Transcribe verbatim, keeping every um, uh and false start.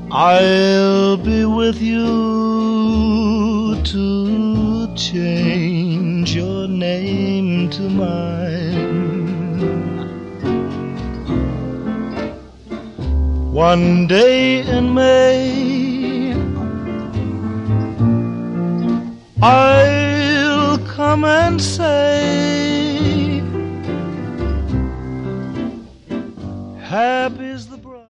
I'll be with you to change your name to mine. One day in May, I'll come and say